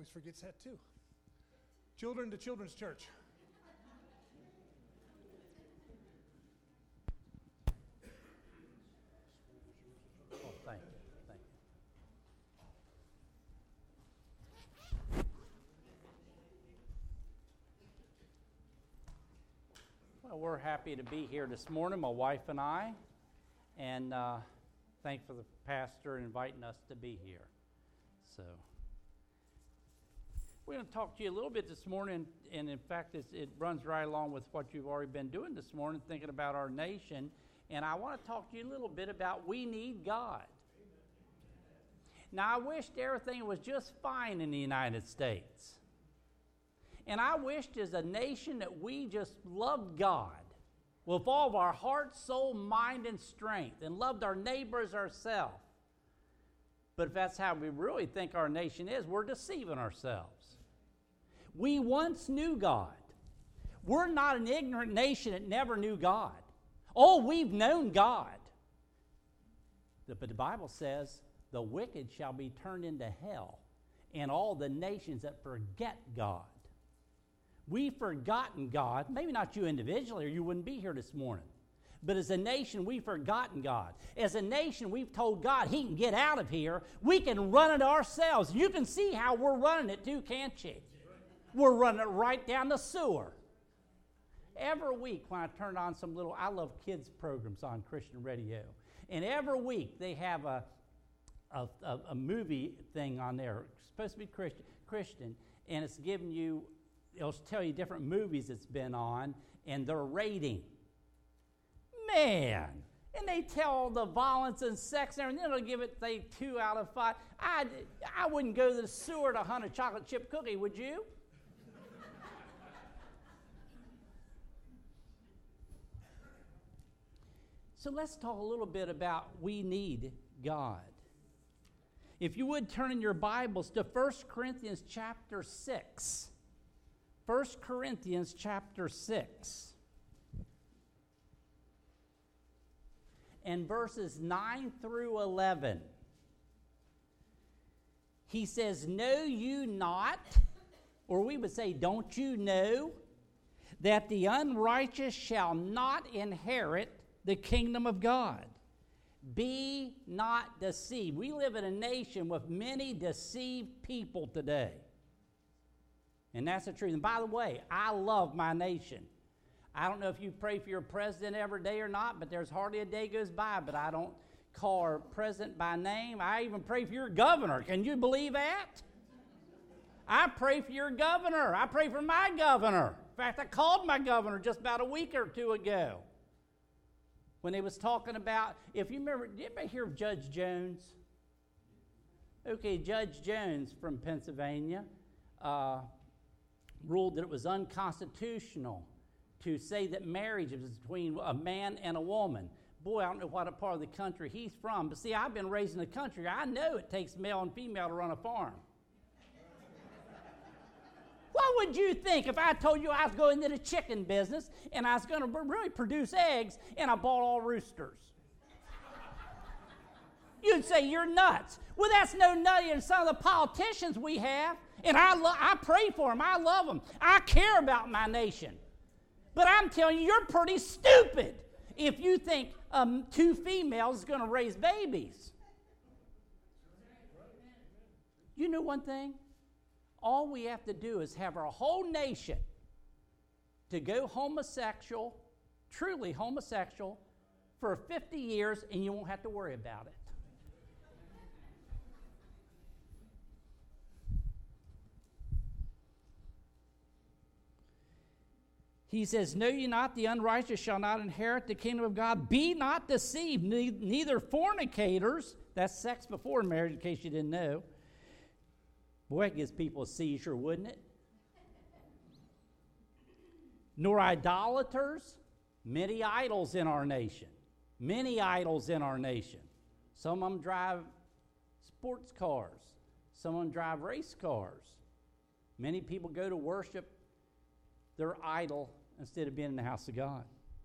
always forgets that too. Children to Children's Church. Oh, thank you. Thank you. Well, we're happy to be here this morning, my wife and I, and thank for the pastor inviting us to be here. So, we're going to talk to you a little bit this morning, and in fact, it runs right along with what you've already been doing this morning, thinking about our nation. And I want to talk to you a little bit about we need God. Now, I wished everything was just fine in the United States. And I wished as a nation that we just loved God with all of our heart, soul, mind, and strength, and loved our neighbors ourselves. But if that's how we really think our nation is, we're deceiving ourselves. We once knew God. We're not an ignorant nation that never knew God. Oh, we've known God. But the Bible says, the wicked shall be turned into hell, and all the nations that forget God. We've forgotten God. Maybe not you individually, or you wouldn't be here this morning. But as a nation, we've forgotten God. As a nation, we've told God He can get out of here. We can run it ourselves. You can see how we're running it too, can't you? We're running it right down the sewer. Every week when I turn on I love kids programs on Christian radio. And every week they have a movie thing on there. It's supposed to be Christian, and it's giving you, it'll tell you different movies it's been on and their rating. Man, and they tell all the violence and sex and everything. They'll give it, say, 2 out of 5. I wouldn't go to the sewer to hunt a chocolate chip cookie, would you? So let's talk a little bit about we need God. If you would turn in your Bibles to 1 Corinthians chapter 6. 1 Corinthians chapter 6. And verses 9 through 11. He says, know you not, or we would say, don't you know, that the unrighteous shall not inherit the kingdom of God? Be not deceived. We live in a nation with many deceived people today. And that's the truth. And by the way, I love my nation. I don't know if you pray for your president every day or not, but there's hardly a day goes by, but I don't call our president by name. I even pray for your governor. Can you believe that? I pray for your governor. I pray for my governor. In fact, I called my governor just about a week or two ago when they was talking about, if you remember, did anybody hear of Judge Jones? Okay, Judge Jones from Pennsylvania ruled that it was unconstitutional to say that marriage is between a man and a woman. Boy, I don't know what part of the country he's from, but see, I've been raised in the country. I know it takes male and female to run a farm. What would you think if I told you I was going into the chicken business and I was going to really produce eggs and I bought all roosters? You'd say you're nuts. Well, that's no nuttier than some of the politicians we have, and I pray for them. I love them. I care about my nation. But I'm telling you, you're pretty stupid if you think 2 females is going to raise babies. You know one thing? All we have to do is have our whole nation to go homosexual, truly homosexual, for 50 years, and you won't have to worry about it. He says, know ye not the unrighteous shall not inherit the kingdom of God? Be not deceived, neither fornicators, that's sex before marriage in case you didn't know. Boy, it gives people a seizure, wouldn't it? Nor idolaters, many idols in our nation. Many idols in our nation. Some of them drive sports cars. Some of them drive race cars. Many people go to worship their idol instead of being in the house of God.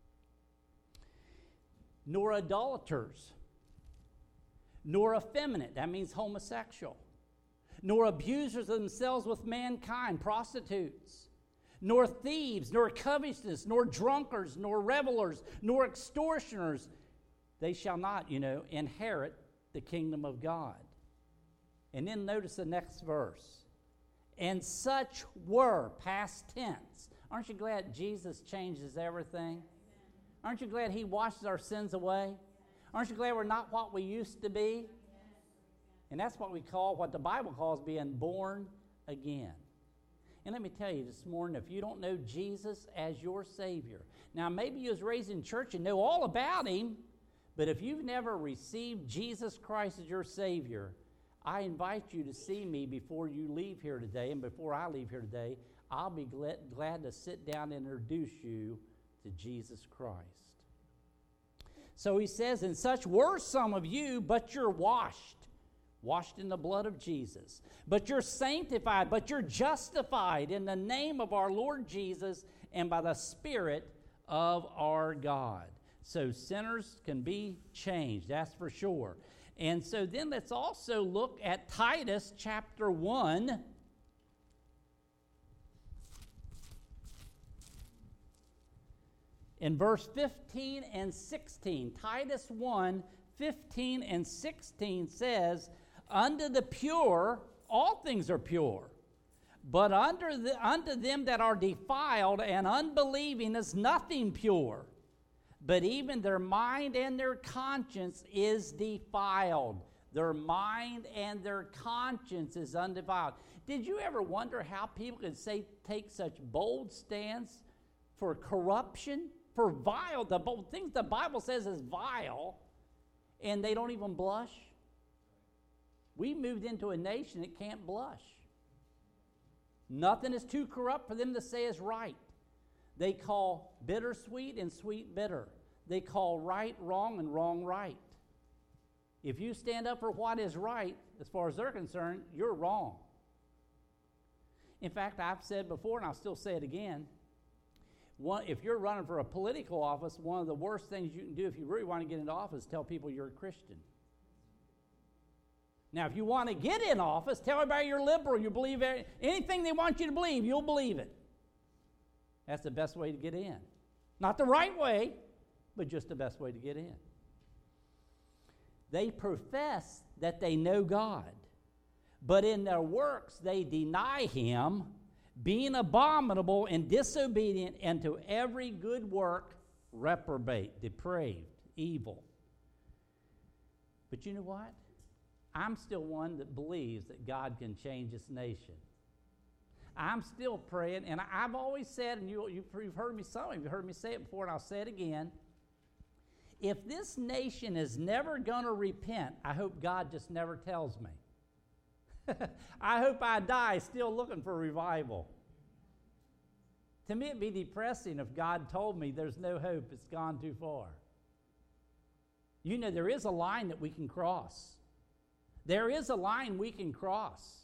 Nor idolaters. Nor effeminate. That means homosexual. nor abusers of themselves with mankind, prostitutes, nor thieves, nor covetousness, nor drunkards, nor revelers, nor extortioners. They shall not, inherit the kingdom of God. And then notice the next verse. And such were, past tense. Aren't you glad Jesus changes everything? Aren't you glad he washes our sins away? Aren't you glad we're not what we used to be? And that's what what the Bible calls being born again. And let me tell you this morning, if you don't know Jesus as your Savior, now maybe you was raised in church and know all about him, but if you've never received Jesus Christ as your Savior, I invite you to see me before you leave here today, and before I leave here today, I'll be glad to sit down and introduce you to Jesus Christ. So he says, and such were some of you, but you're washed in the blood of Jesus. But you're sanctified, but you're justified in the name of our Lord Jesus and by the Spirit of our God. So sinners can be changed, that's for sure. And so then let's also look at Titus chapter 1. In verse 15 and 16, Titus 1, 15 and 16 says, unto the pure, all things are pure. But unto them that are defiled and unbelieving is nothing pure. But even their mind and their conscience is defiled. Their mind and their conscience is undefiled. Did you ever wonder how people could take such bold stance for corruption, for vile, the things the Bible says is vile, and they don't even blush? We moved into a nation that can't blush. Nothing is too corrupt for them to say is right. They call bitter sweet and sweet bitter. They call right wrong and wrong right. If you stand up for what is right, as far as they're concerned, you're wrong. In fact, I've said before, and I'll still say it again, if you're running for a political office, one of the worst things you can do if you really want to get into office is tell people you're a Christian. Now, if you want to get in office, tell everybody you're liberal. You believe anything they want you to believe, you'll believe it. That's the best way to get in. Not the right way, but just the best way to get in. They profess that they know God, but in their works they deny him, being abominable and disobedient, and to every good work reprobate, depraved, evil. But you know what? I'm still one that believes that God can change this nation. I'm still praying, and I've always said, and you've heard me, some of you heard me say it before, and I'll say it again. If this nation is never going to repent, I hope God just never tells me. I hope I die still looking for revival. To me, it'd be depressing if God told me there's no hope, it's gone too far. You know, there is a line that we can cross. There is a line we can cross.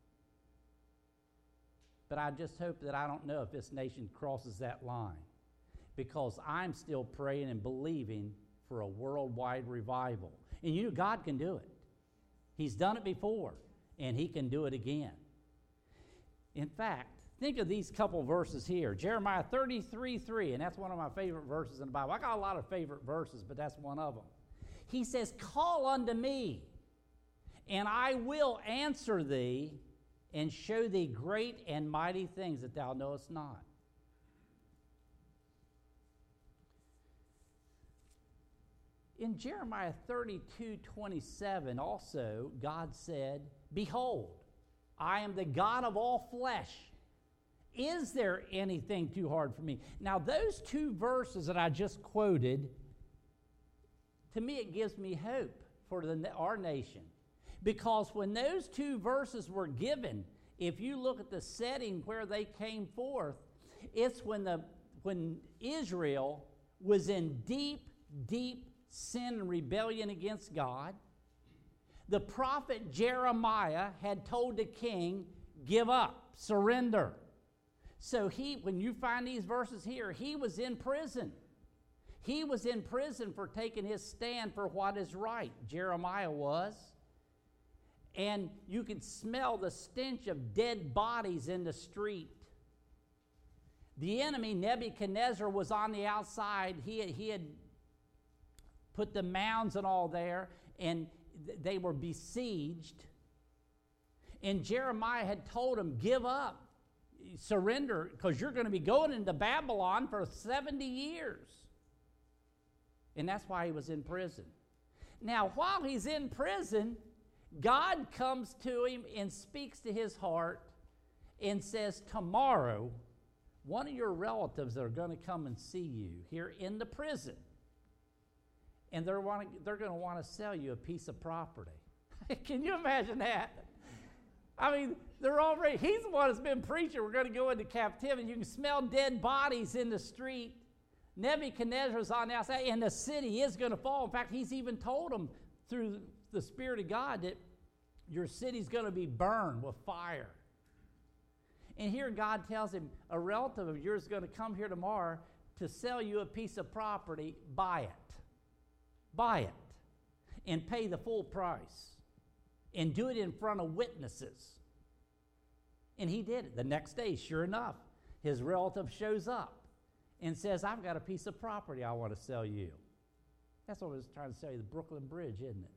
But I just hope that I don't know if this nation crosses that line, because I'm still praying and believing for a worldwide revival. And you know, God can do it. He's done it before, and he can do it again. In fact, think of these couple verses here. Jeremiah 33:3, and that's one of my favorite verses in the Bible. I got a lot of favorite verses, but that's one of them. He says, call unto me, and I will answer thee, and show thee great and mighty things that thou knowest not. In Jeremiah 32:27 also, God said, behold, I am the God of all flesh. Is there anything too hard for me? Now, those two verses that I just quoted, to me it gives me hope for our nation. Because when those two verses were given, if you look at the setting where they came forth, it's when Israel was in deep, deep sin and rebellion against God. The prophet Jeremiah had told the king, give up, surrender. So when you find these verses here, he was in prison. He was in prison for taking his stand for what is right. Jeremiah was. and you could smell the stench of dead bodies in the street. The enemy, Nebuchadnezzar, was on the outside. He had put the mounds and all there, and they were besieged. And Jeremiah had told him, give up, surrender, because you're going to be going into Babylon for 70 years. And that's why he was in prison. Now, while he's in prison, God comes to him and speaks to his heart and says, tomorrow, one of your relatives are going to come and see you here in the prison. And they're going to want to sell you a piece of property. Can you imagine that? I mean, he's the one that's been preaching, we're going to go into captivity. You can smell dead bodies in the street. Nebuchadnezzar's on the outside, and the city is going to fall. In fact, he's even told them through the Spirit of God that your city's going to be burned with fire. And here God tells him, a relative of yours is going to come here tomorrow to sell you a piece of property. Buy it. Buy it. And pay the full price. And do it in front of witnesses. And he did it. The next day, sure enough, his relative shows up and says, I've got a piece of property I want to sell you. That's what I was trying to sell you, the Brooklyn Bridge, isn't it?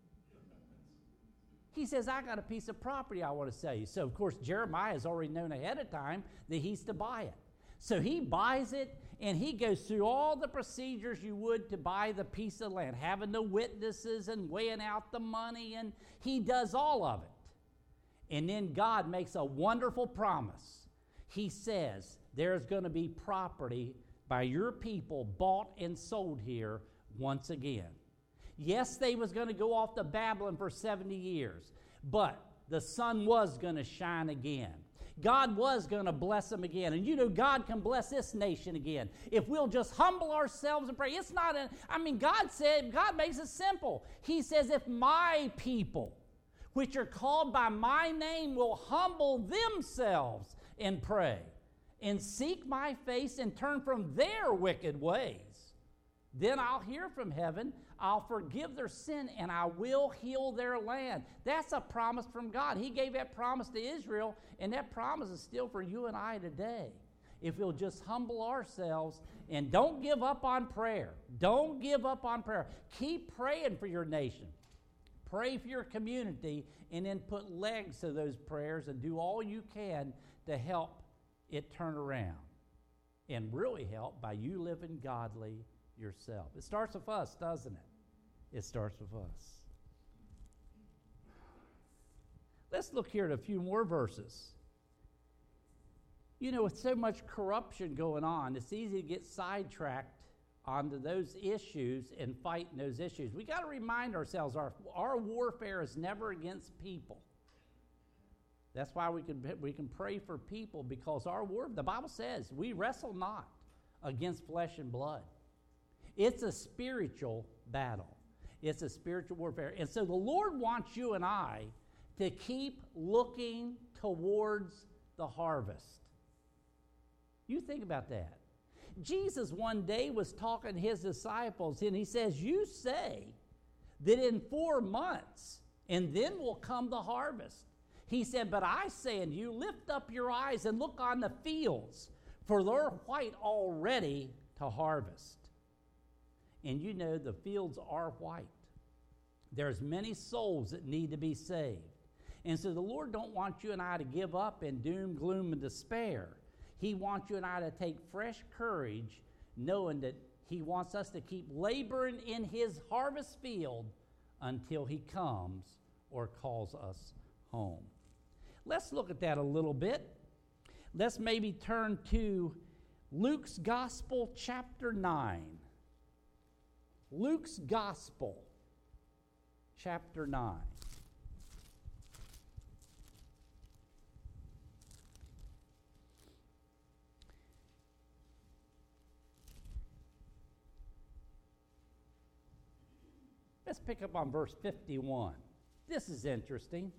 He says, I got a piece of property I want to sell you. So, of course, Jeremiah has already known ahead of time that he's to buy it. So he buys it, and he goes through all the procedures you would to buy the piece of land, having the witnesses and weighing out the money, and he does all of it. And then God makes a wonderful promise. He says, there's going to be property by your people bought and sold here once again. Yes, they was going to go off to Babylon for 70 years, but the sun was going to shine again. God was going to bless them again. And you know, God can bless this nation again if we'll just humble ourselves and pray. It's not, God makes it simple. He says, if my people, which are called by my name, will humble themselves and pray and seek my face and turn from their wicked ways, then I'll hear from heaven, I'll forgive their sin, and I will heal their land. That's a promise from God. He gave that promise to Israel, and that promise is still for you and I today. If we'll just humble ourselves and don't give up on prayer. Don't give up on prayer. Keep praying for your nation. Pray for your community, and then put legs to those prayers and do all you can to help it turn around. And really help by you living godly yourself. It starts with us, doesn't it? It starts with us. Let's look here at a few more verses. You know, with so much corruption going on, it's easy to get sidetracked onto those issues and fighting those issues. We got to remind ourselves our warfare is never against people. That's why we can pray for people, because the Bible says we wrestle not against flesh and blood. It's a spiritual battle. It's a spiritual warfare. And so the Lord wants you and I to keep looking towards the harvest. You think about that. Jesus one day was talking to his disciples, and he says, you say that in 4 months, and then will come the harvest. He said, but I say unto you, lift up your eyes and look on the fields, for they're white already to harvest. And you know the fields are white. There's many souls that need to be saved. And so the Lord don't want you and I to give up in doom, gloom, and despair. He wants you and I to take fresh courage, knowing that he wants us to keep laboring in his harvest field until he comes or calls us home. Let's look at that a little bit. Let's maybe turn to Luke's Gospel, chapter 9. Luke's Gospel, chapter 9. Let's pick up on verse 51. This is interesting.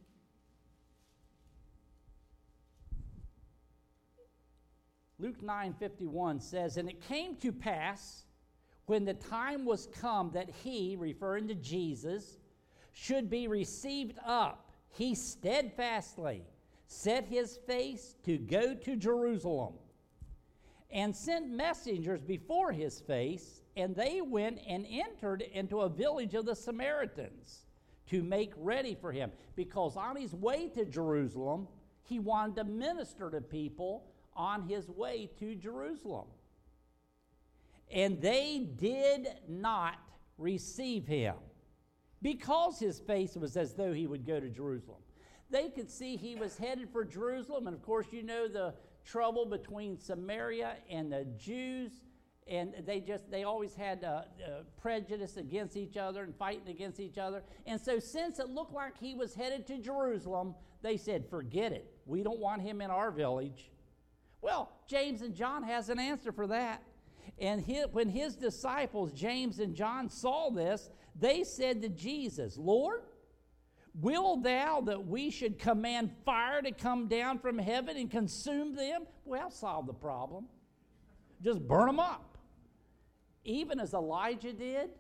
Luke 9:51 says, and it came to pass when the time was come that he, referring to Jesus, should be received up he steadfastly set his face to go to Jerusalem, and sent messengers before his face, and they went and entered into a village of the Samaritans to make ready for him, because on his way to Jerusalem, he wanted to minister to people on his way to Jerusalem. And they did not receive him, because his face was as though he would go to Jerusalem. They could see he was headed for Jerusalem, and of course you know the trouble between Samaria and the Jews, and they always had prejudice against each other and fighting against each other. And so since it looked like he was headed to Jerusalem, they said, forget it. We don't want him in our village. Well, James and John has an answer for that. And when his disciples, James and John, saw this, they said to Jesus, Lord, will thou that we should command fire to come down from heaven and consume them? Well, solve the problem. Just burn them up. Even as Elijah did?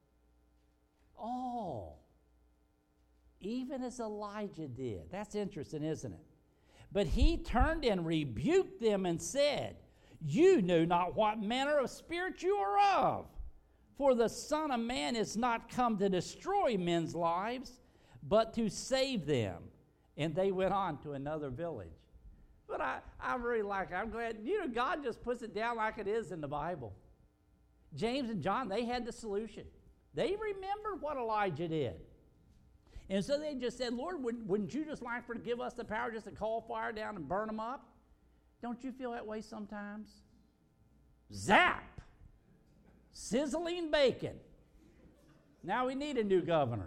Oh, even as Elijah did. That's interesting, isn't it? But he turned and rebuked them and said, you know not what manner of spirit you are of. For the Son of Man is not come to destroy men's lives, but to save them. And they went on to another village. But I really like it. I'm glad, God just puts it down like it is in the Bible. James and John, they had the solution. They remembered what Elijah did. And so they just said, Lord, wouldn't you just like to give us the power just to call fire down and burn them up? Don't you feel that way sometimes? Zap! Sizzling bacon. Now we need a new governor.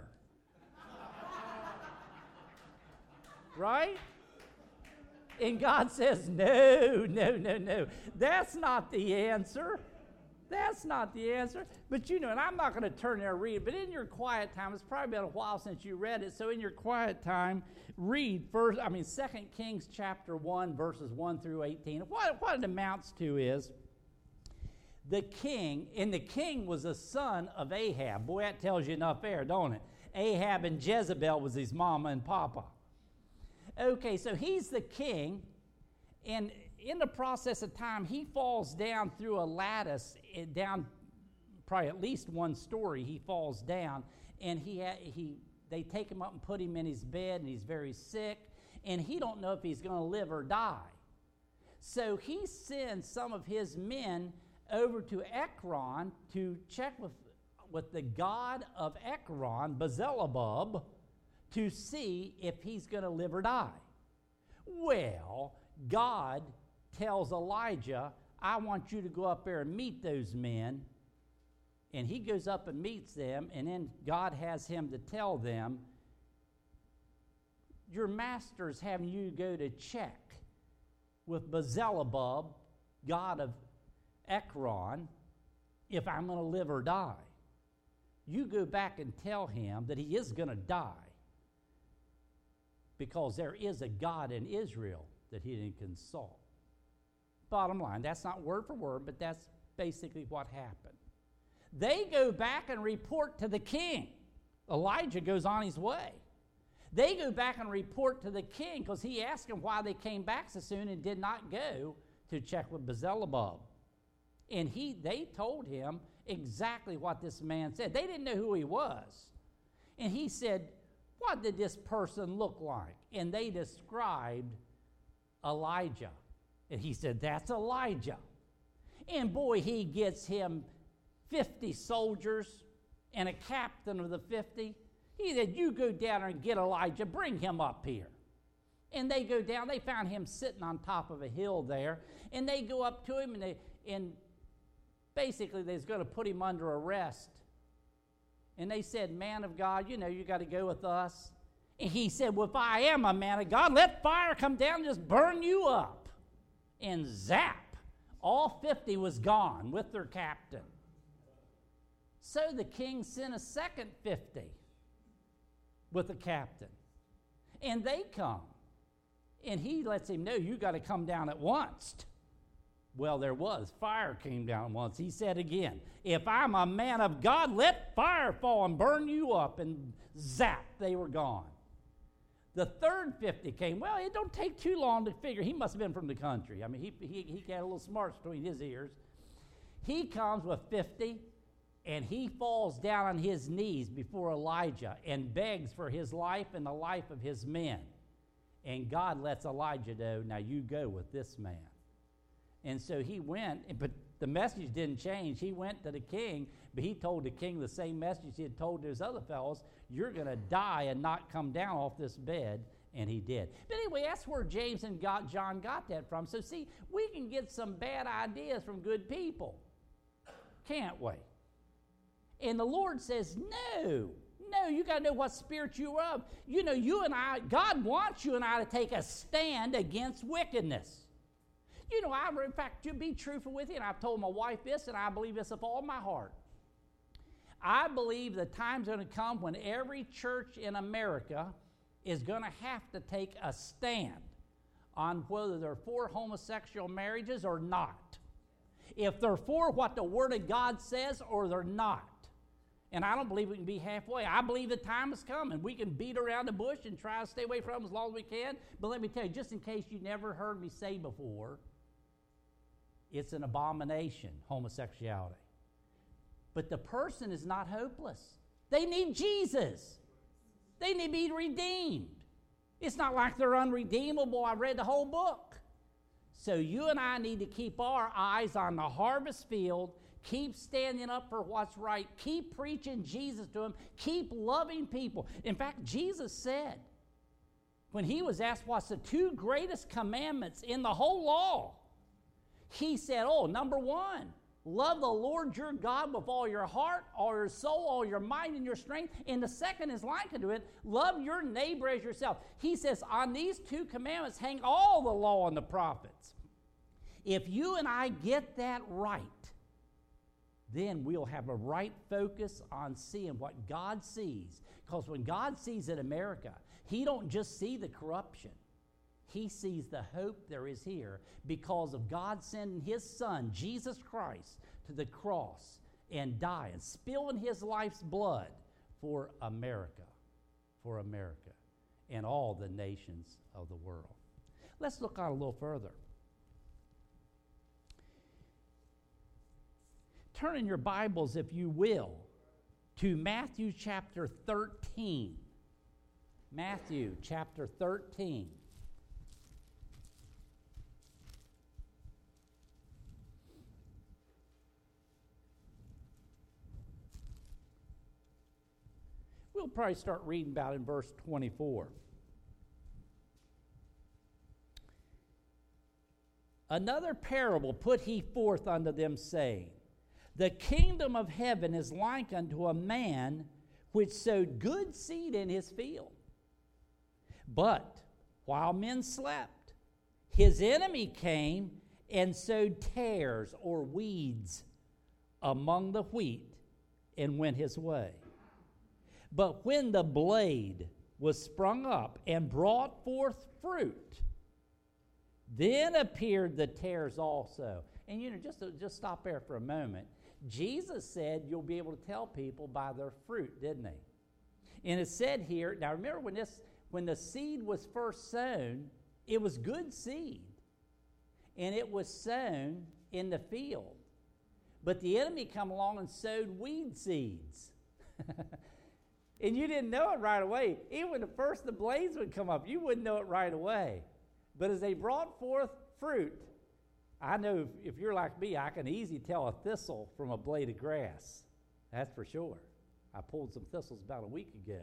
Right? And God says, no. That's not the answer. That's not the answer. But and I'm not going to turn there and read it, but in your quiet time, it's probably been a while since you read it, so in your quiet time, read 2 Kings chapter 1, verses 1 through 18. What it amounts to is, the king was a son of Ahab. Boy, that tells you enough there, don't it? Ahab and Jezebel was his mama and papa. Okay, so he's the king, and in the process of time, he falls down through a lattice, down probably at least one story. He falls down, and they take him up and put him in his bed, and he's very sick, and he don't know if he's going to live or die. So he sends some of his men over to Ekron to check with the god of Ekron, Beelzebub, to see if he's going to live or die. Well, God tells Elijah, I want you to go up there and meet those men. And he goes up and meets them, and then God has him to tell them, your master's having you go to check with Beelzebub, god of Ekron, if I'm going to live or die. You go back and tell him that he is going to die, because there is a God in Israel that he didn't consult. Bottom line, that's not word for word, but that's basically what happened. They go back and report to the king. Elijah goes on his way. They go back and report to the king, because he asked them why they came back so soon and did not go to check with Beelzebub. And they told him exactly what this man said. They didn't know who he was. And he said, what did this person look like? And they described Elijah. And he said, that's Elijah. And boy, he gets him 50 soldiers and a captain of the 50. He said, you go down and get Elijah, bring him up here. And they go down, they found him sitting on top of a hill there, and they go up to him, and basically they're going to put him under arrest. And they said, man of God, you got to go with us. And he said, well, if I am a man of God, let fire come down and just burn you up. And zap, all 50 was gone with their captain. So the king sent a second 50 with the captain. And they come. And he lets him know, you got to come down at once. Well, there was. Fire came down once. He said again, if I'm a man of God, let fire fall and burn you up. And zap, they were gone. The third 50 came. Well, it don't take too long to figure. He must have been from the country. I mean, he got a little smarts between his ears. He comes with 50, and he falls down on his knees before Elijah and begs for his life and the life of his men. And God lets Elijah know, now you go with this man. And so he went, but the message didn't change. He went to the king, but he told the king the same message he had told those other fellows, you're going to die and not come down off this bed. And he did. But anyway, that's where James and John got that from. So see, we can get some bad ideas from good people, can't we? And the Lord says, no, you got to know what spirit you are of. You know, you and I, God wants you and I to take a stand against wickedness. You know, in fact, to be truthful with you, and I've told my wife this, and I believe this with all my heart. I believe the time's going to come when every church in America is going to have to take a stand on whether they're for homosexual marriages or not. If they're for what the Word of God says or they're not. And I don't believe we can be halfway. I believe the time has come, and we can beat around the bush and try to stay away from them as long as we can. But let me tell you, just in case you never heard me say before, it's an abomination, homosexuality. But the person is not hopeless. They need Jesus. They need to be redeemed. It's not like they're unredeemable. I read the whole book. So you and I need to keep our eyes on the harvest field, keep standing up for what's right, keep preaching Jesus to them, keep loving people. In fact, Jesus said, when he was asked what's the two greatest commandments in the whole law, he said, number one, love the Lord your God with all your heart, all your soul, all your mind, and your strength. And the second is like unto it, love your neighbor as yourself. He says, on these two commandments hang all the law and the prophets. If you and I get that right, then we'll have a right focus on seeing what God sees. Because when God sees in America, he don't just see the corruption. He sees the hope there is here because of God sending his Son, Jesus Christ, to the cross and dying, spilling his life's blood for America, and all the nations of the world. Let's look on a little further. Turn in your Bibles, if you will, to Matthew chapter 13. Matthew chapter 13. We'll probably start reading about in verse 24. Another parable put he forth unto them, saying, the kingdom of heaven is like unto a man which sowed good seed in his field. But while men slept, his enemy came and sowed tares or weeds among the wheat and went his way. But when the blade was sprung up and brought forth fruit, then appeared the tares also. And just stop there for a moment. Jesus said you'll be able to tell people by their fruit, didn't he? And it said here, now remember when the seed was first sown, it was good seed. And it was sown in the field. But the enemy come along and sowed weed seeds. And you didn't know it right away. Even when the blades would come up, you wouldn't know it right away. But as they brought forth fruit, I know if you're like me, I can easily tell a thistle from a blade of grass. That's for sure. I pulled some thistles about a week ago.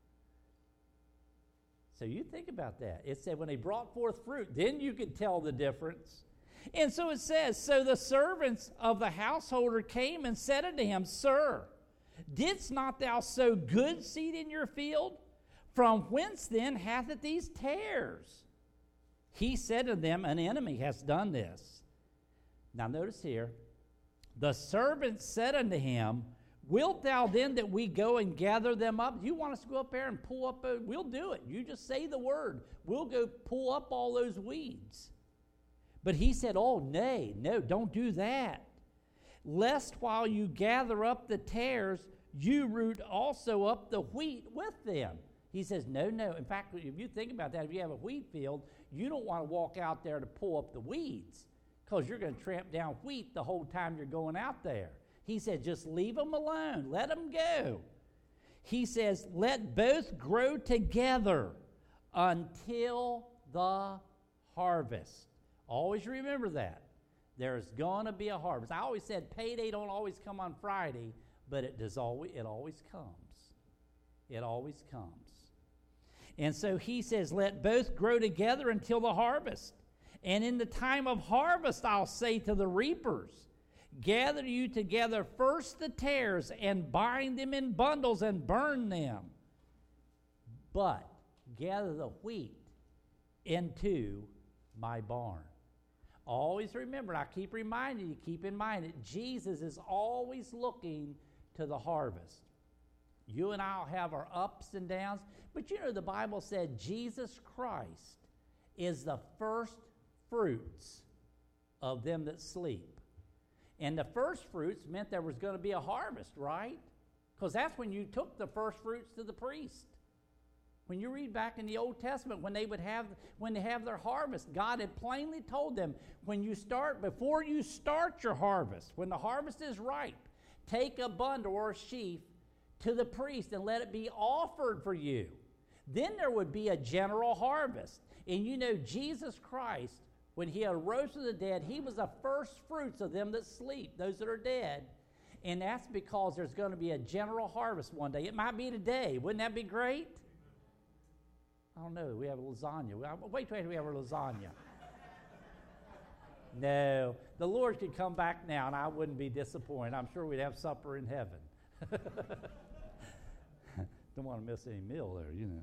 So you think about that. It said when they brought forth fruit, then you could tell the difference. And so it says, so the servants of the householder came and said unto him, Sir, didst not thou sow good seed in your field? From whence then hath it these tares? He said to them, An enemy has done this. Now notice here, the servant said unto him, Wilt thou then that we go and gather them up? You want us to go up there and pull up? We'll do it. You just say the word. We'll go pull up all those weeds. But he said, Oh, nay, no, don't do that. Lest while you gather up the tares, you root also up the wheat with them. He says, no. In fact, if you think about that, if you have a wheat field, you don't want to walk out there to pull up the weeds because you're going to tramp down wheat the whole time you're going out there. He said, just leave them alone. Let them go. He says, let both grow together until the harvest. Always remember that. There's going to be a harvest. I always said payday don't always come on Friday, but it always comes. It always comes. And so he says, let both grow together until the harvest. And in the time of harvest, I'll say to the reapers, gather you together first the tares and bind them in bundles and burn them. But gather the wheat into my barn. Always remember, I keep reminding you, keep in mind that Jesus is always looking to the harvest. You and I will have our ups and downs, but you know the Bible said Jesus Christ is the first fruits of them that sleep. And the first fruits meant there was going to be a harvest, right? Because that's when you took the first fruits to the priest. When you read back in the Old Testament, when they have their harvest, God had plainly told them, before you start your harvest, when the harvest is ripe, take a bundle or a sheaf to the priest and let it be offered for you. Then there would be a general harvest. And you know, Jesus Christ, when he arose from the dead, he was the first fruits of them that sleep, those that are dead. And that's because there's going to be a general harvest one day. It might be today. Wouldn't that be great? I don't know. We have lasagna. Wait till we have our lasagna. No, the Lord could come back now, and I wouldn't be disappointed. I'm sure we'd have supper in heaven. Don't want to miss any meal there, you know.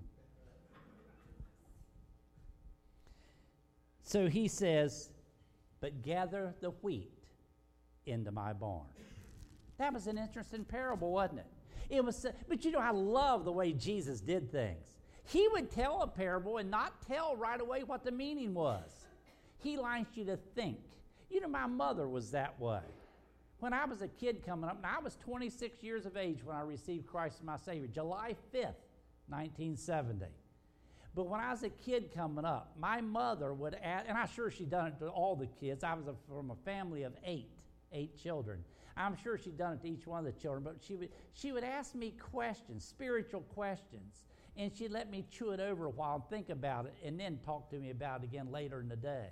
So he says, but gather the wheat into my barn. That was an interesting parable, wasn't it? But you know, I love the way Jesus did things. He would tell a parable and not tell right away what the meaning was. He likes you to think. You know, my mother was that way. When I was a kid coming up, and I was 26 years of age when I received Christ as my Savior, July 5th, 1970. But when I was a kid coming up, my mother would ask, and I'm sure she'd done it to all the kids. I was from a family of eight children. I'm sure she'd done it to each one of the children, but she would ask me questions, spiritual questions, and she'd let me chew it over a while and think about it, and then talk to me about it again later in the day.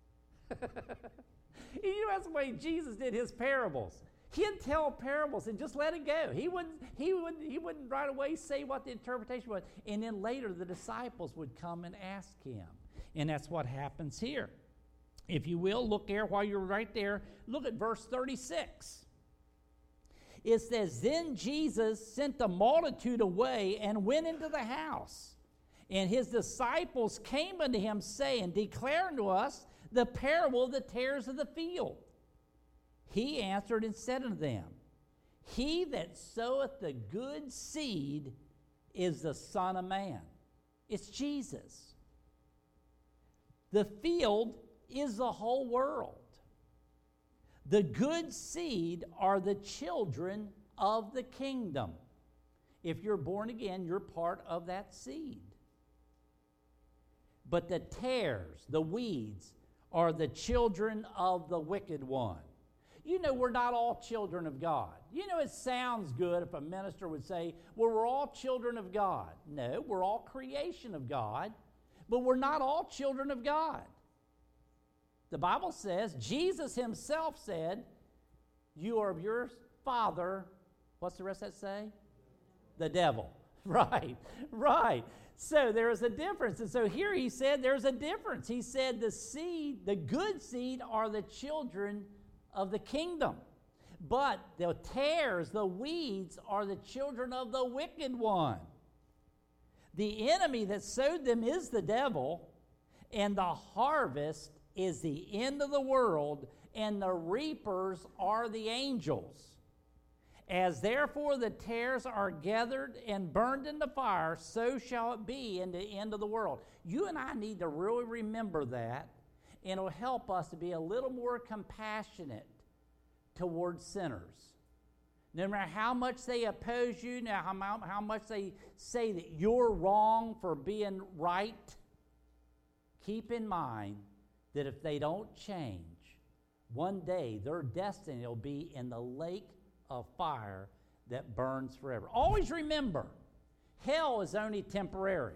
You know, that's the way Jesus did his parables. He'd tell parables and just let it go. He wouldn't right away say what the interpretation was. And then later the disciples would come and ask him. And that's what happens here. If you will, look there while you're right there. Look at verse 36. It says, then Jesus sent the multitude away and went into the house. And his disciples came unto him, saying, declare unto us the parable of the tares of the field. He answered and said unto them, he that soweth the good seed is the Son of Man. It's Jesus. The field is the whole world. The good seed are the children of the kingdom. If you're born again, you're part of that seed. But the tares, the weeds, are the children of the wicked one. You know, we're not all children of God. You know, it sounds good if a minister would say, well, we're all children of God. No, we're all creation of God, but we're not all children of God. The Bible says, Jesus himself said, you are of your father, what's the rest of that say? The devil. Right. So there is a difference. And so here he said there's a difference. He said the seed, the good seed, are the children of the kingdom. But the tares, the weeds, are the children of the wicked one. The enemy that sowed them is the devil, and the harvest is the end of the world, and the reapers are the angels. As therefore the tares are gathered and burned in the fire, so shall it be in the end of the world. You and I need to really remember that, and it'll help us to be a little more compassionate towards sinners. No matter how much they oppose you, now how much they say that you're wrong for being right, keep in mind that if they don't change, one day their destiny will be in the lake of fire that burns forever. Always remember, hell is only temporary.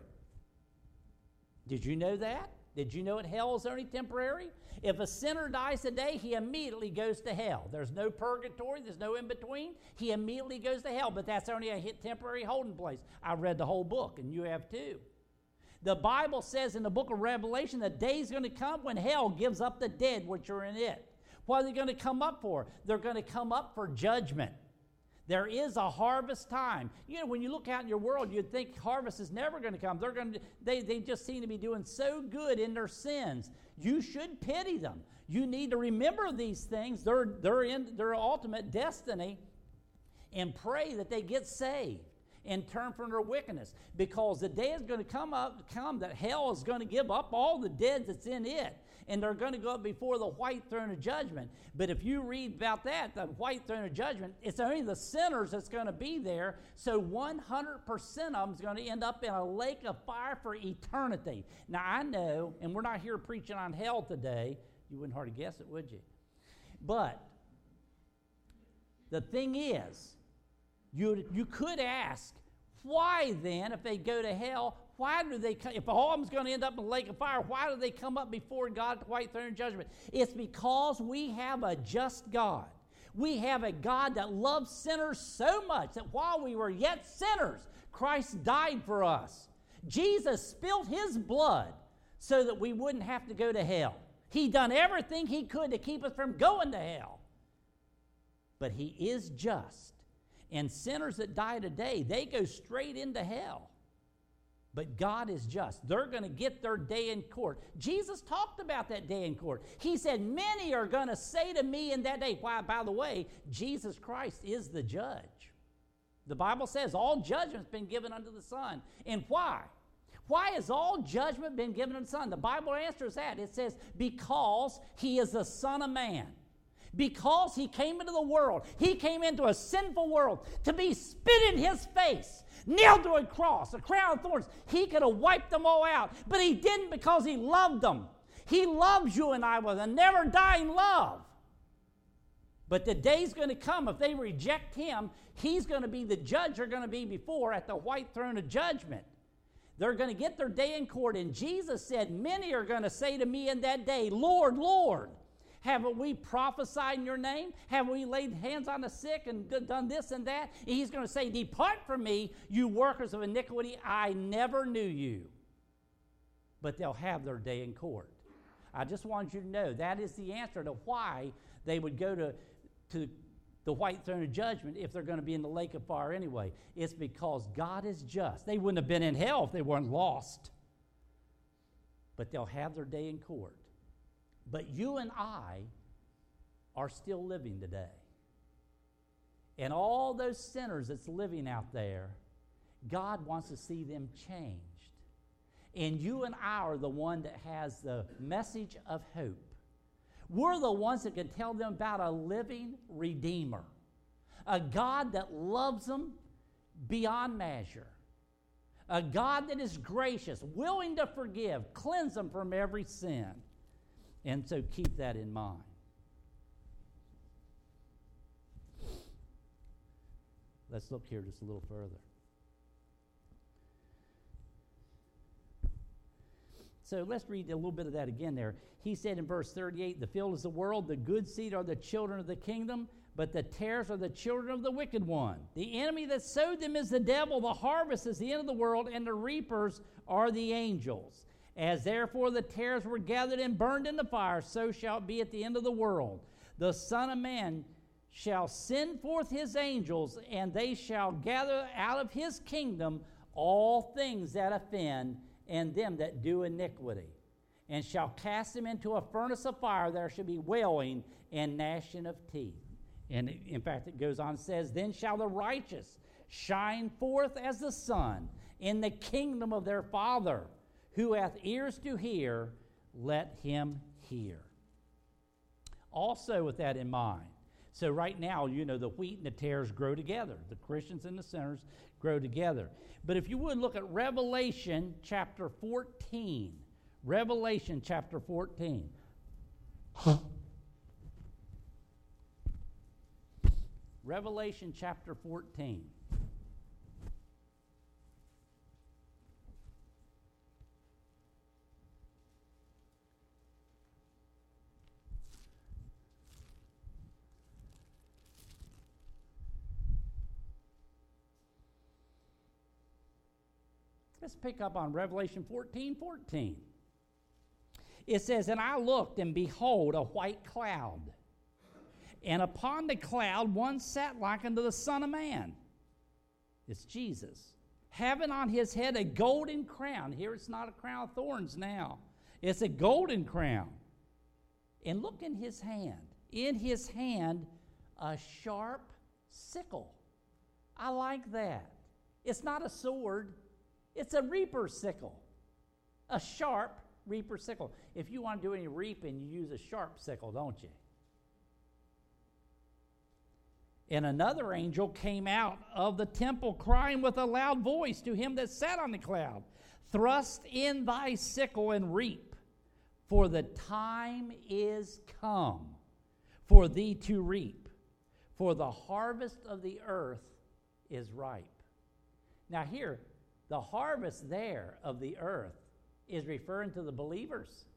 Did you know that? Did you know that hell is only temporary? If a sinner dies today, he immediately goes to hell. There's no purgatory. There's no in between. He immediately goes to hell, but that's only a temporary holding place. I read the whole book, and you have too. The Bible says in the book of Revelation, the day's going to come when hell gives up the dead which are in it. What are they going to come up for? They're going to come up for judgment. There is a harvest time. You know, when you look out in your world, you'd think harvest is never going to come. They just seem to be doing so good in their sins. You should pity them. You need to remember these things. They're in their ultimate destiny, and pray that they get saved and turn from their wickedness. Because the day is going to come that hell is going to give up all the dead that's in it. And they're going to go up before the white throne of judgment. But if you read about that, the white throne of judgment, it's only the sinners that's going to be there. So 100% of them is going to end up in a lake of fire for eternity. Now, I know, and we're not here preaching on hell today. You wouldn't hardly guess it, would you? But the thing is, you could ask, why then, if they go to hell, why do they come? If all of them's going to end up in the lake of fire, why do they come up before God at the white throne of judgment? It's because we have a just God. We have a God that loves sinners so much that while we were yet sinners, Christ died for us. Jesus spilled his blood so that we wouldn't have to go to hell. He done everything he could to keep us from going to hell. But he is just. And sinners that die today, they go straight into hell. But God is just. They're going to get their day in court. Jesus talked about that day in court. He said, many are going to say to me in that day. Why, by the way, Jesus Christ is the judge. The Bible says all judgment's been given unto the Son. And why? Why has all judgment been given unto the Son? The Bible answers that. It says, because he is the Son of Man. Because he came into the world. He came into a sinful world to be spit in his face, nailed to a cross, a crown of thorns. He could have wiped them all out, but he didn't because he loved them. He loves you and I with a never-dying love. But the day's going to come, if they reject him, he's going to be the judge they're going to be before at the white throne of judgment. They're going to get their day in court, and Jesus said, many are going to say to me in that day, Lord, Lord, haven't we prophesied in your name? Haven't we laid hands on the sick and done this and that? And he's going to say, depart from me, you workers of iniquity. I never knew you. But they'll have their day in court. I just want you to know that is the answer to why they would go to the white throne of judgment if they're going to be in the lake of fire anyway. It's because God is just. They wouldn't have been in hell if they weren't lost. But they'll have their day in court. But you and I are still living today. And all those sinners that's living out there, God wants to see them changed. And you and I are the one that has the message of hope. We're the ones that can tell them about a living Redeemer, a God that loves them beyond measure, a God that is gracious, willing to forgive, cleanse them from every sin. And so keep that in mind. Let's look here just a little further. So let's read a little bit of that again there. He said in verse 38, the field is the world, the good seed are the children of the kingdom, but the tares are the children of the wicked one. The enemy that sowed them is the devil, the harvest is the end of the world, and the reapers are the angels. As therefore the tares were gathered and burned in the fire, so shall it be at the end of the world. The Son of Man shall send forth his angels, and they shall gather out of his kingdom all things that offend, and them that do iniquity, and shall cast them into a furnace of fire. There shall be wailing and gnashing of teeth. And in fact, it goes on and says, then shall the righteous shine forth as the sun in the kingdom of their Father. Who hath ears to hear, let him hear. Also with that in mind, So right now, the wheat and the tares grow together. The Christians and the sinners grow together. But if you would look at Revelation chapter 14. Revelation chapter 14. Revelation chapter 14. Let's pick up on Revelation 14:14. It says, "And I looked, and behold, a white cloud. And upon the cloud one sat like unto the Son of Man." It's Jesus. "Having on his head a golden crown." Here it's not a crown of thorns now. It's a golden crown. "And look in his hand. In his hand a sharp sickle." I like that. It's not a sword. It's a reaper sickle. A sharp reaper sickle. If you want to do any reaping, you use a sharp sickle, don't you? "And another angel came out of the temple, crying with a loud voice to him that sat on the cloud, Thrust in thy sickle and reap, for the time is come for thee to reap, for the harvest of the earth is ripe." Now here, the harvest there of the earth is referring to the believers.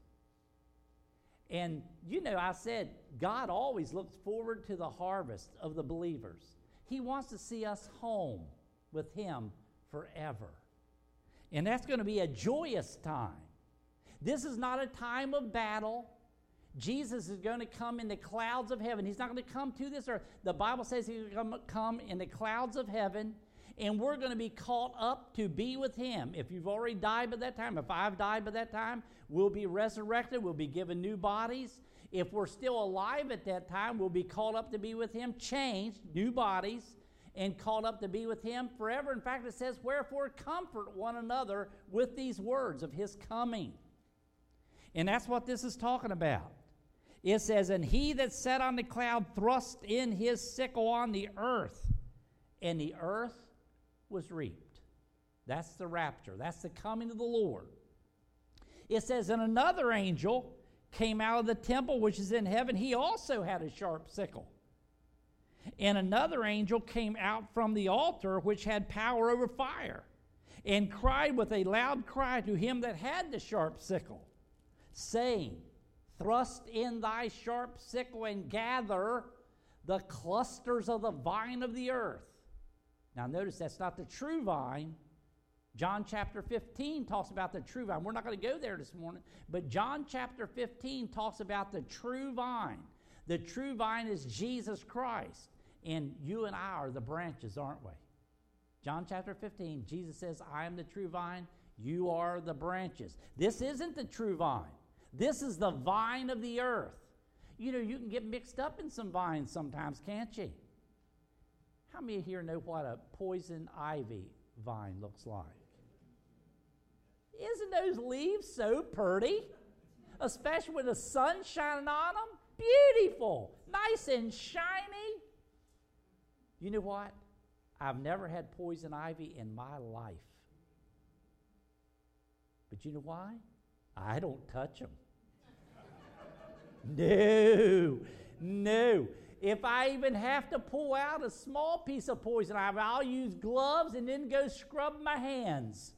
And I said, God always looks forward to the harvest of the believers. He wants to see us home with him forever. And that's going to be a joyous time. This is not a time of battle. Jesus is going to come in the clouds of heaven. He's not going to come to this earth. The Bible says he's going to come in the clouds of heaven, and we're going to be caught up to be with him. If you've already died by that time, if I've died by that time, we'll be resurrected. We'll be given new bodies. If we're still alive at that time, we'll be called up to be with him, changed, new bodies, and called up to be with him forever. In fact, it says, "Wherefore comfort one another with these words of his coming." And that's what this is talking about. It says, "And he that sat on the cloud thrust in his sickle on the earth, and the earth was reaped." That's the rapture. That's the coming of the Lord. It says, "And another angel came out of the temple which is in heaven. He also had a sharp sickle. And another angel came out from the altar which had power over fire, and cried with a loud cry to him that had the sharp sickle, saying, Thrust in thy sharp sickle and gather the clusters of the vine of the earth." Now notice that's not the true vine. John chapter 15 talks about the true vine. We're not going to go there this morning, but John chapter 15 talks about the true vine. The true vine is Jesus Christ, and you and I are the branches, aren't we? John chapter 15, Jesus says, "I am the true vine, you are the branches." This isn't the true vine. This is the vine of the earth. You can get mixed up in some vines sometimes, can't you? How many here know what a poison ivy vine looks like? Isn't those leaves so pretty? Especially with the sun shining on them. Beautiful. Nice and shiny. You know what? I've never had poison ivy in my life. But you know why? I don't touch them. No. If I even have to pull out a small piece of poison ivy, I'll use gloves and then go scrub my hands.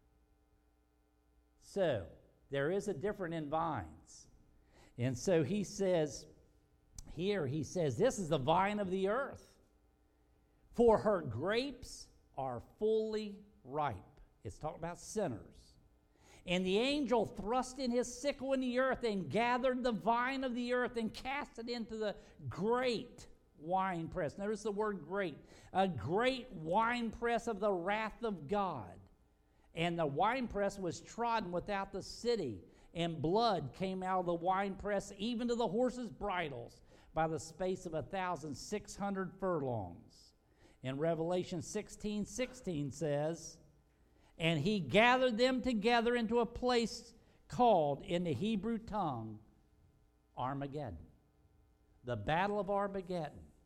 So, there is a difference in vines. And so he says, this is the vine of the earth. "For her grapes are fully ripe." It's talking about sinners. "And the angel thrust in his sickle in the earth and gathered the vine of the earth and cast it into the great winepress." Notice the word great. "A great winepress of the wrath of God. And the winepress was trodden without the city, and blood came out of the winepress even to the horses' bridles by the space of 1,600 furlongs." And Revelation 16:16 says, "And he gathered them together into a place called in the Hebrew tongue Armageddon." The battle of Armageddon.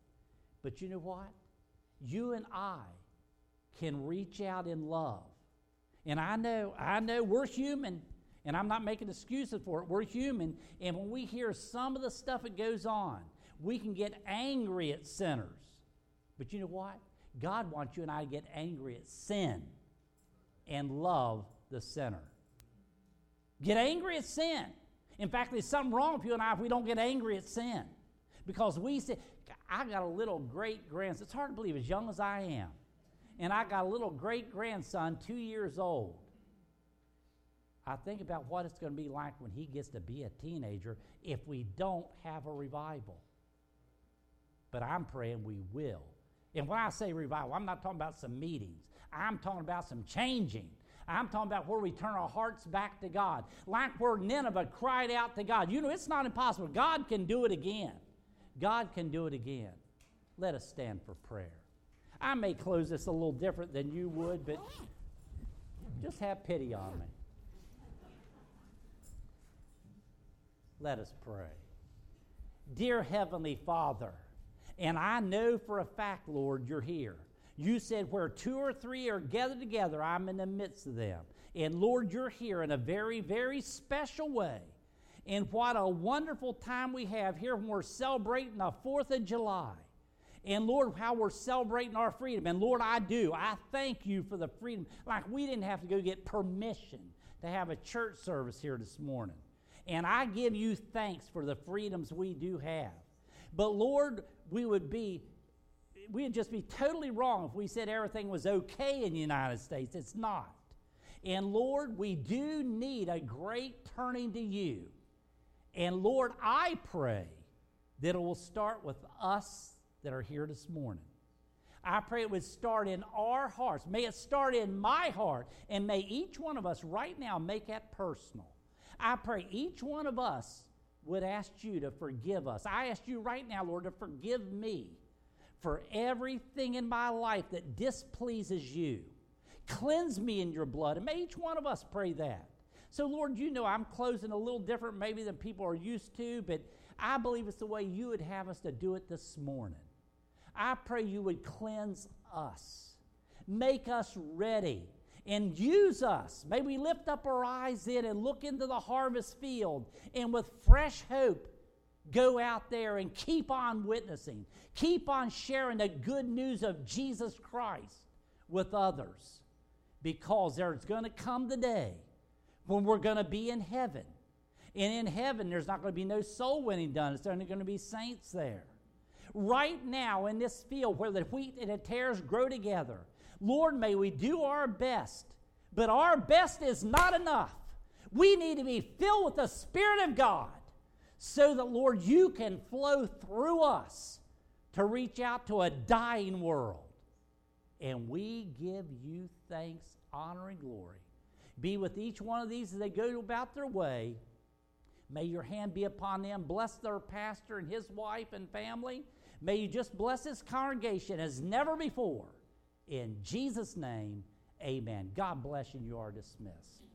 But you know what? You and I can reach out in love. And I know we're human, and I'm not making excuses for it. We're human, and when we hear some of the stuff that goes on, we can get angry at sinners. But you know what? God wants you and I to get angry at sin and love the sinner. Get angry at sin. In fact, there's something wrong with you and I if we don't get angry at sin. Because we say, I got a little great-grandson. It's hard to believe, as young as I am. And I got a little great-grandson, 2 years old. I think about what it's going to be like when he gets to be a teenager if we don't have a revival. But I'm praying we will. And when I say revival, I'm not talking about some meetings. I'm talking about some changing. I'm talking about where we turn our hearts back to God. Like where Nineveh cried out to God. You know, it's not impossible. God can do it again. God can do it again. Let us stand for prayer. I may close this a little different than you would, but just have pity on me. Let us pray. Dear Heavenly Father, and I know for a fact, Lord, you're here. You said where 2 or 3 are gathered together, I'm in the midst of them. And Lord, you're here in a very, very special way. And what a wonderful time we have here when we're celebrating the 4th of July. And Lord, how we're celebrating our freedom. And Lord, I thank you for the freedom. Like we didn't have to go get permission to have a church service here this morning. And I give you thanks for the freedoms we do have. But Lord, we'd just be totally wrong if we said everything was okay in the United States. It's not. And Lord, we do need a great turning to you. And Lord, I pray that it will start with us that are here this morning. I pray it would start in our hearts. May it start in my heart. And may each one of us right now make that personal. I pray each one of us would ask you to forgive us. I ask you right now, Lord, to forgive me for everything in my life that displeases you. Cleanse me in your blood. And may each one of us pray that. So, Lord, you know I'm closing a little different maybe than people are used to, but I believe it's the way you would have us to do it this morning. I pray you would cleanse us, make us ready, and use us. May we lift up our eyes in and look into the harvest field, and with fresh hope, go out there and keep on witnessing. Keep on sharing the good news of Jesus Christ with others, because there's going to come the day when we're going to be in heaven. And in heaven, there's not going to be no soul winning done. It's only going to be saints there. Right now in this field where the wheat and the tares grow together, Lord, may we do our best. But our best is not enough. We need to be filled with the Spirit of God so that, Lord, you can flow through us to reach out to a dying world. And we give you thanks, honor, and glory. Be with each one of these as they go about their way. May your hand be upon them. Bless their pastor and his wife and family. May you just bless this congregation as never before. In Jesus' name, amen. God bless you, and you are dismissed.